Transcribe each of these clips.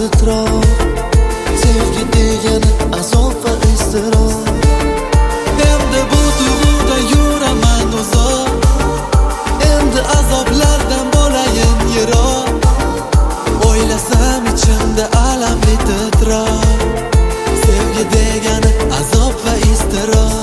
titroq. Sevgi degani azob va iztirob. Endi bu tuyg'udan yuraman uzoq. Endi azoblardan bo'layin yiroq. O'ylasam ichimda alamli titroq. Sevgi degani azob va iztirob.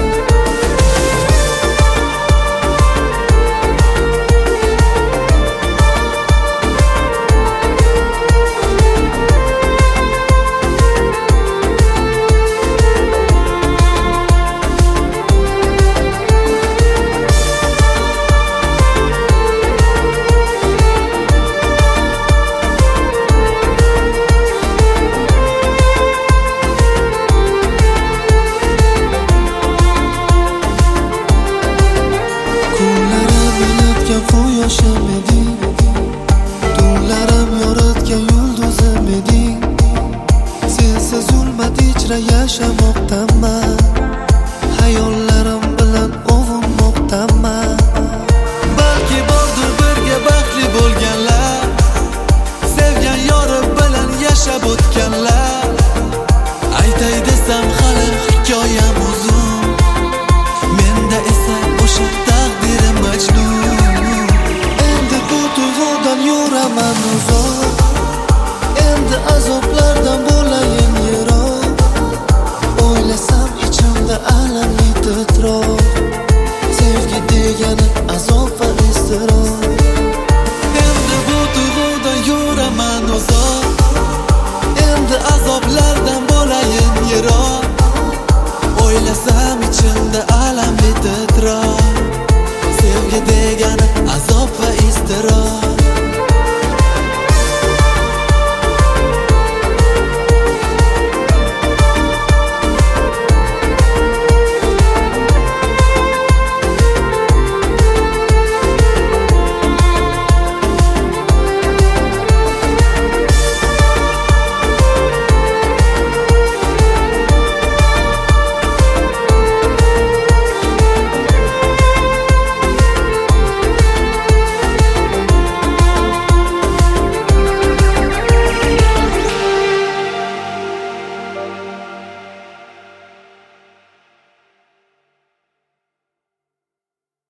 Quyoshim eding, tunlarim yoritgan yulduzim eding. Sensiz zulmat ichra yashamoqdaman, hayollarim bilan ovunmoqdaman. Balki bordir birga baxtli bo'lganlar, sevgan yori bilan yashab o'tganlar. Aytay desam hali hikoyam uzun, menda esa o'sha taqdirim majnun. Yuraman uzoq, endi azoblardan bo'layin yiroq. O'ylasam ichimda alamli titroq. Sevgi degani azob va iztirob. Endi bu tuyg'udan yuraman uzoq, endi azoblar